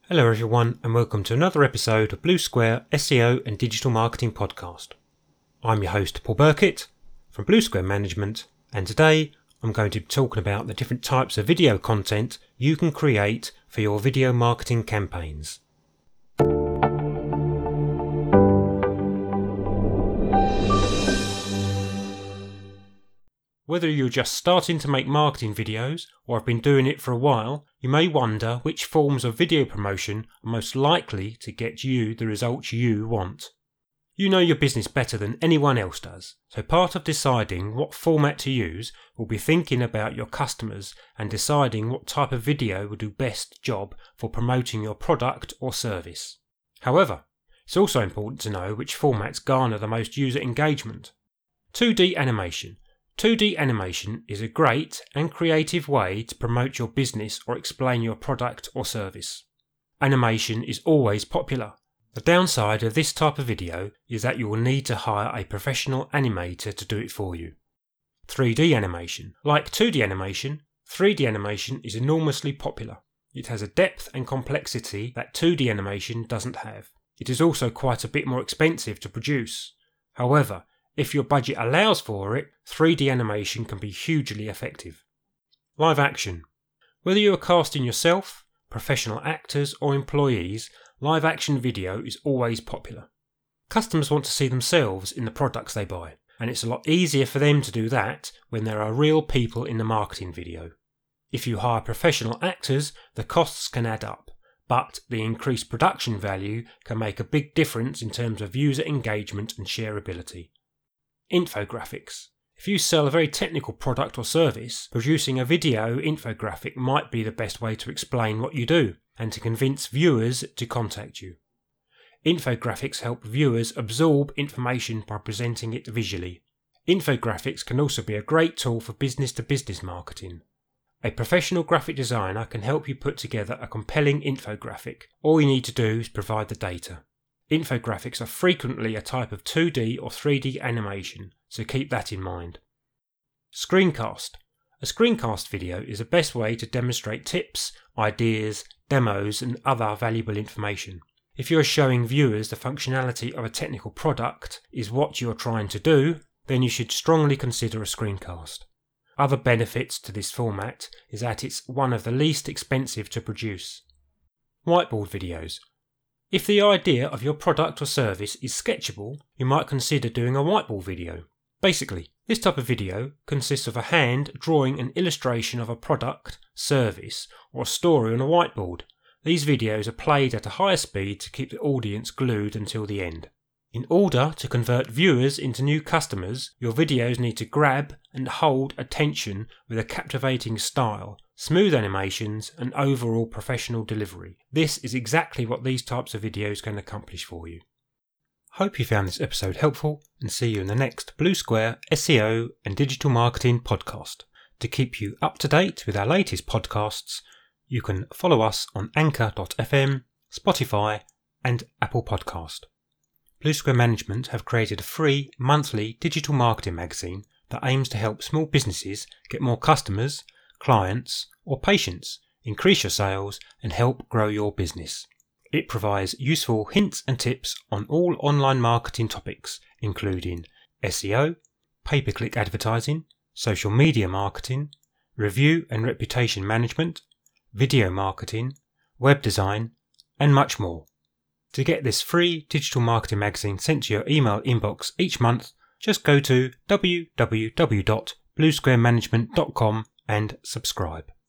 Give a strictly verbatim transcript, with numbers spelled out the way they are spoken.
Hello everyone and welcome to another episode of Blue Square S E O and Digital Marketing Podcast. I'm your host Paul Burkett from Blue Square Management, and today I'm going to be talking about the different types of video content you can create for your video marketing campaigns. Whether you're just starting to make marketing videos or have been doing it for a while, you may wonder which forms of video promotion are most likely to get you the results you want. You know your business better than anyone else does, so part of deciding what format to use will be thinking about your customers and deciding what type of video will do best job for promoting your product or service. However, it's also important to know which formats garner the most user engagement. two D animation. two D animation is a great and creative way to promote your business or explain your product or service. Animation is always popular. The downside of this type of video is that you will need to hire a professional animator to do it for you. three D animation. Like two D animation, three D animation is enormously popular. It has a depth and complexity that two D animation doesn't have. It is also quite a bit more expensive to produce. However, if your budget allows for it, three D animation can be hugely effective. Live action. Whether you are casting yourself, professional actors or employees, live action video is always popular. Customers want to see themselves in the products they buy, and it's a lot easier for them to do that when there are real people in the marketing video. If you hire professional actors, the costs can add up, but the increased production value can make a big difference in terms of user engagement and shareability. Infographics. If you sell a very technical product or service, producing a video infographic might be the best way to explain what you do and to convince viewers to contact you. Infographics help viewers absorb information by presenting it visually. Infographics can also be a great tool for business-to-business marketing. A professional graphic designer can help you put together a compelling infographic. All you need to do is provide the data. Infographics are frequently a type of two D or three D animation, so keep that in mind. Screencast. A screencast video is the best way to demonstrate tips, ideas, demos and other valuable information. If you are showing viewers the functionality of a technical product is what you are trying to do, then you should strongly consider a screencast. Other benefits to this format is that it's one of the least expensive to produce. Whiteboard videos. If the idea of your product or service is sketchable, you might consider doing a whiteboard video. Basically, this type of video consists of a hand drawing an illustration of a product, service, or story on a whiteboard. These videos are played at a higher speed to keep the audience glued until the end. In order to convert viewers into new customers, your videos need to grab and hold attention with a captivating style, smooth animations and overall professional delivery. This is exactly what these types of videos can accomplish for you. Hope you found this episode helpful and see you in the next Blue Square S E O and Digital Marketing Podcast. To keep you up to date with our latest podcasts, you can follow us on anchor dot f m, Spotify and Apple Podcast. Blue Square Management have created a free monthly digital marketing magazine that aims to help small businesses get more customers, clients or patients, increase your sales and help grow your business. It provides useful hints and tips on all online marketing topics including S E O, pay-per-click advertising, social media marketing, review and reputation management, video marketing, web design and much more. To get this free digital marketing magazine sent to your email inbox each month, just go to w w w dot blue square management dot com and subscribe.